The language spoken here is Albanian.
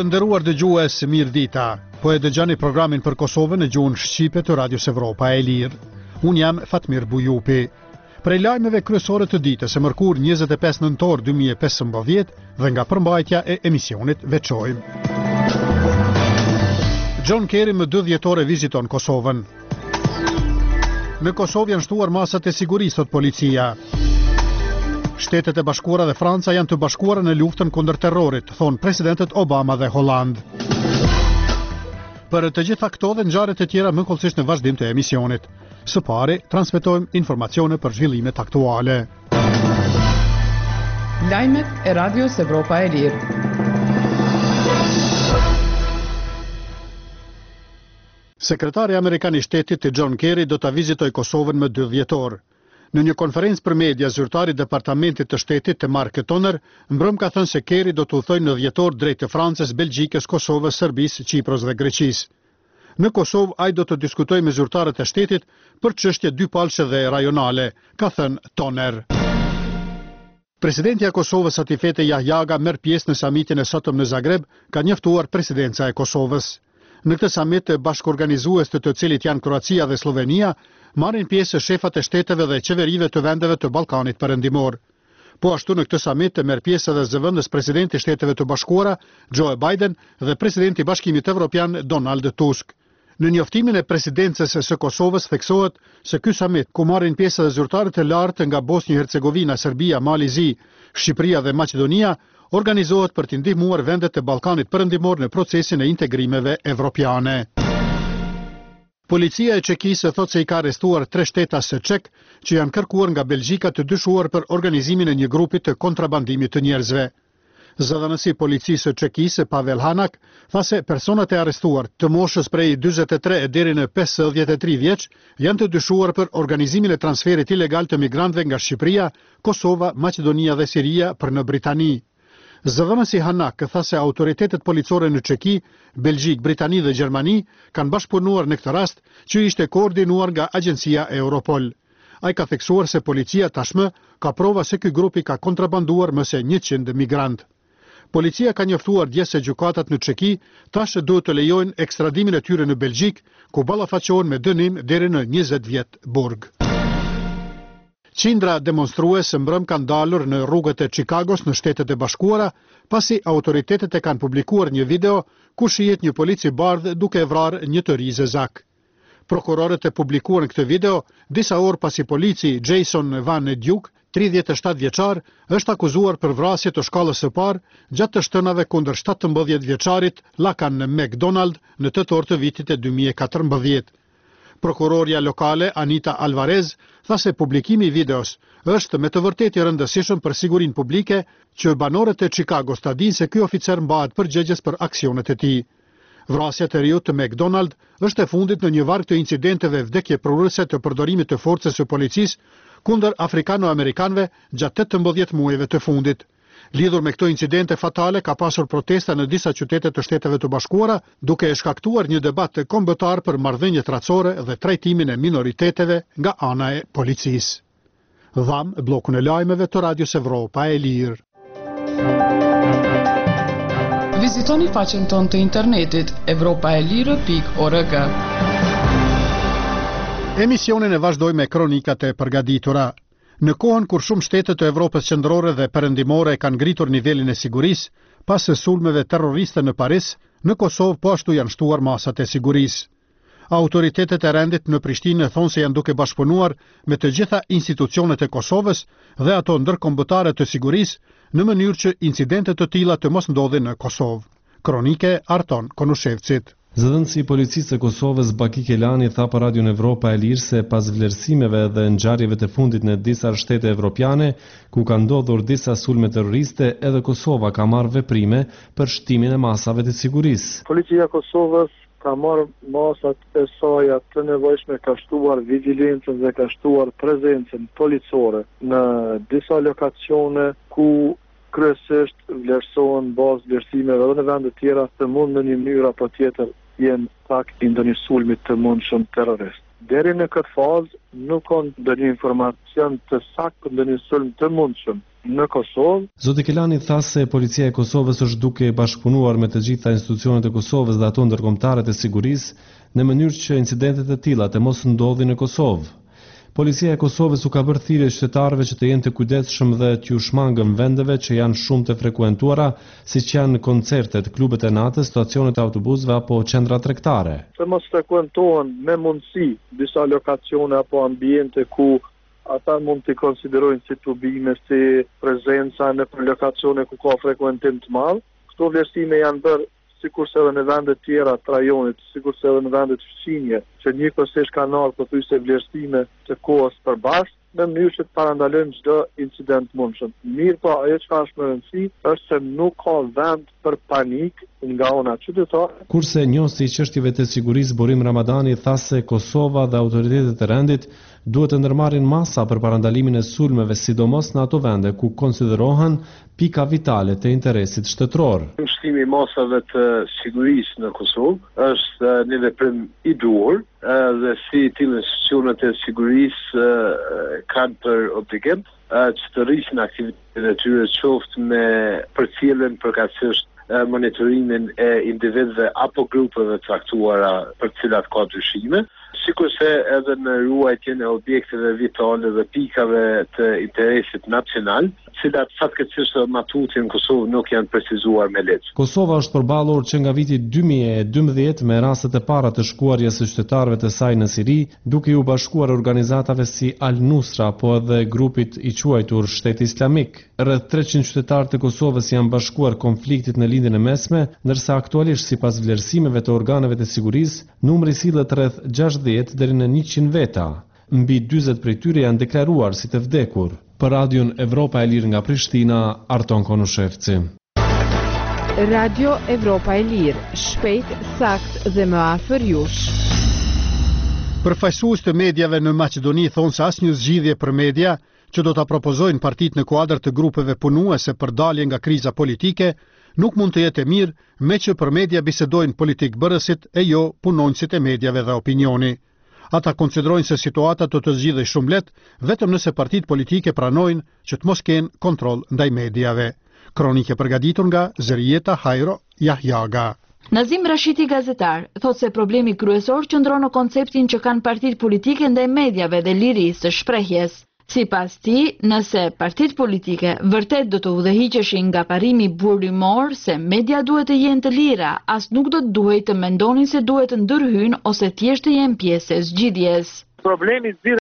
Të nderuar dëgjues, mirë dita. Po e dëgjoni programin për Kosovën në gjuhën shqipe të Radios Evropa e Lirë. Unë jam Fatmir Bujupi. Prej lajmeve kryesore të ditës e mërkur 25 nëntor 2015 dhe nga përmbajtja e emisionit veçojmë. John Kerry më 2 dhjetore viziton Kosovën. Në Kosovë janë shtuar masat e sigurisë, thot policia. Shtetet e Bashkuara dhe Franca janë të bashkuara në luftën kundër terrorit, thonë presidentët Obama dhe Holland. Për të gjitha këto dhe ngjarjet e tjera më kollësisht në vazhdim të emisionit. Së pari, transmetojmë informacione për zhvillimet aktuale. Lajmet e Radios Evropa e Lirë. Sekretari Amerikan i Shtetit John Kerry do ta vizitoj Kosovën më 2 dhjetor. Në një konferencë për media, zyrtari i Departamentit të Shtetit të Mark Toner mbrëm ka thënë se Kerry do të udhtojë në dhjetor drejt të Francës, Belgjikës, Kosovës, Serbisë, Qipros dhe Greqisë. Në Kosovë ai do të diskutojë me zyrtarët e shtetit për çështje dypalëshe dhe rajonale, ka thënë Toner. Presidenti i Kosovës Atifete Jahjaga merr pjesë në samitin e sotëm në Zagreb, ka njoftuar presidenca e Kosovës. Në këtë samit të bashkëorganizues të cilit janë Kroacia dhe Slovenia, marrin pjesë shefat e shteteve dhe qeverive të vendeve të Ballkanit Perëndimor. Po ashtu në këtë samit merr pjesë edhe zëvendës presidenti i Shteteve të Bashkuara, Joe Biden, dhe presidenti i Bashkimit Evropian, Donald Tusk. Në njoftimin e presidencës së Kosovës theksohet se ky samit, ku marrin pjesë edhe zyrtarët e lartë nga Bosnjë-Hercegovina, Serbia, Mali Zi, Shqipëria dhe Maqedonia, organizohet për të ndihmuar vendet e Ballkanit Perëndimor në procesin e integrimeve evropiane. Policia e Çekisë thot se i ka arrestuar 3 shtetas çek që janë kërkuar nga Belgjika të dyshuar për organizimin e një grupi të kontrabandimit të njerëzve. Zëdhënësi policisë së Çekisë, Pavel Hanak, tha se personat e arrestuar të moshës prej 43 deri në 53 vjeç janë të dyshuar për organizimin e transferit ilegal të migrantëve nga Shqipëria, Kosova, Maqedonia dhe Siria për në Britani. Zëdhënësi Hanak tha se autoritetet policore në Çeki, Belgjik, Britani dhe Gjermani kanë bashkëpunuar në këtë rast që ishte koordinuar nga agjencia Europol. Ai ka theksuar se policia tashmë ka prova se ky grup i ka kontrabanduar më se 100 migrantë. Policia ka njoftuar dje se gjykatat në Çeki tash duhet të lejojnë ekstradimin e tyre në Belgjik, ku ballafaqohen me dënim deri në 20 vjet burg. Qindra demonstrues mbrëm kanë dalur në rrugët e Chicagos në Shtetet e Bashkuara, pasi autoritetet e kanë publikuar një video ku shihet një polic i bardhë duke vrarë një të ri zezak. Prokurorët e publikuan këtë video disa orë pasi polici Jason Van Duke, 37 vjeçar, është akuzuar për vrasje të shkallës së parë gjatë të shtënave kundër 17 vjeçarit Lakan McDonald në tetor të vitit e 2014. Prokuroria lokale Anita Alvarez tha se publikimi i videos është me të vërtetë i rëndësishëm për sigurinë publike që banorët e Chicagos ta dinë se ky oficer mbahet përgjegjës për aksionet e tij. Vrasja e riut të McDonald është e fundit në një varg të incidenteve vdekjeprurëse të përdorimit të forcës së policisë kundër afrikano-amerikanëve gjatë 18 muajve të fundit. Lidhur me këto incidente fatale ka pasur protesta në disa qytete të Shteteve të Bashkuara, duke e shkaktuar një debat të kombëtar për marrëdhëniet racore dhe trajtimin e minoriteteve nga ana e policisë. Dham bllokun e lajmeve të Radios Evropa e Lirë. Vizitoni faqen tonë të internetit evropaelire.org. Emisionin e vazhdoj me kronikat e përgatitura. Në kohën kur shumë shtete të Evropës qendrore dhe perëndimore kanë ngritur nivelin e sigurisë pas sulmeve terroriste në Paris, në Kosovë po ashtu janë shtuar masat e sigurisë. Autoritetet e rendit në Prishtinë thonë se janë duke bashkëpunuar me të gjitha institucionet e Kosovës dhe ato ndërkombëtare të sigurisë në mënyrë që incidente të tilla të mos ndodhin në Kosovë. Kronike Arton Konushevcit. Zëdhënësi i policisë së Kosovës Baki Kelani tha për Radion Evropa e Lirë se pas vlerësimeve dhe ngjarjeve të fundit në disa shtete evropiane, ku ka ndodhur disa sulme terroriste, edhe Kosova ka marrë veprime për shtimin e masave të sigurisë. Policia e Kosovës ka marrë masat e saj të nevojshme, ka shtuar vigjilencën dhe ka shtuar prezencën policore në disa lokacione ku kryesisht vlerësohen bazë vlerësimeve dhe në vende tjera të mund në një mënyrë apo tjetër jenë takt i ndonjë sulmit të mundshëm terrorist. Deri në këtë fazë nuk ka ndonjë informacion të saktë për ndonjë sulm të mundshëm në Kosovë. Zoti Kelani tha se policia e Kosovës është duke bashkëpunuar me të gjitha institucionet e Kosovës dhe ato ndërkombëtare të sigurisë në mënyrë që incidentet e tilla të mos ndodhin në Kosovë. Policia e Kosovës u ka bërë thirrje qytetarëve që të jenë të kujdesshëm dhe t'u shmangën vendeve që janë shumë të frekuentuara, siç janë koncertet, klubet e natës, stacionet e autobusëve apo qendra tregtare. Të mos frekuentohen me mundësi disa lokacione apo ambiente ku ata mund të konsiderojnë si tubime, si prezenca në lokacione ku ka frekuentim të madh. Këto vlerësime janë bërë sikurse edhe në vendet tjera të rajonit, sikurse edhe në vendet fqinje, që njëkohësisht kanë ardhur pothuajse vlerësime të kohës përbashkët, në mënyrë që të parandalojmë çdo incident mundshëm. Mirë, po ajo që është më rëndësi është se nuk ka vend për panik nga ana qytetare. Kurse njohësi i çështjeve të sigurisë Burim Ramadani tha se Kosova dhe autoritetet e rendit duhet të ndërmarrin masa për parandalimin e sulmeve, sidomos në ato vende ku konsiderohen pika vitale të interesit shtetëror. Mbështimi i masave të sigurisë në Kosovë është një veprim i duhur dhe si tillë institucionet e sigurisë kanë për obligim që të rrishin aktivitetin e tyre qoftë me përcjelljen përkatësisht monitorimin e individëve apo grupeve të caktuara për të cilat ka dyshime, sikurse edhe në ruajtjen e objekteve vitale dhe pikave të interesit nacional, cilat fatkeqësisht matutin në Kosovë nuk janë precizuar me ligj. Kosova është përballur që nga viti 2012 me rastet e para të shkuarjes së qytetarëve të saj në Siri, duke u bashkuar organizatave si Al-Nusra apo edhe grupit i quajtur Shteti Islamik. Rreth 300 qytetarë të Kosovës janë bashkuar konfliktit në lindjen e mesme, ndërsa aktualisht sipas vlerësimeve të organeve të sigurisë, numri sillet rreth 60 deri në 100 veta. Mbi 40 prej tyre janë deklaruar si të vdekur. Për Radion Evropa e Lirë nga Prishtina, Arton Konushevci. Radio Evropa e Lirë, shpejt, sakt dhe më afër jush. Përfaqësues të mediave në Maqedoni thonë se asnjë zgjidhje për media që do ta propozojnë partitë në kuadër të grupeve punuese për dalje nga kriza politike nuk mund të jetë e mirë me që për media bisedojnë politik bërësit e jo punonjësit e mediave dhe opinioni. Ata konsiderojnë se situata do të zgjidhej shumë lehtë vetëm nëse partitë politike pranojnë që të mos kenë kontroll ndaj mediave. Kronike përgatitur nga Zerieta Hajro Jahjaga. Nazim Rashidi, gazetar, thot se problemi kryesor qëndron në konceptin që kanë partitë politike ndaj mediave dhe lirisë së shprehjes. Sipas tij, nëse partitë politike vërtet do të udhëhiqeshin nga parimi burimor se media duhet të jenë të lira, as nuk do të duhej të mendonin se duhet të ndërhyjnë ose thjesht të jenë pjesë e zgjidhjes. Problemi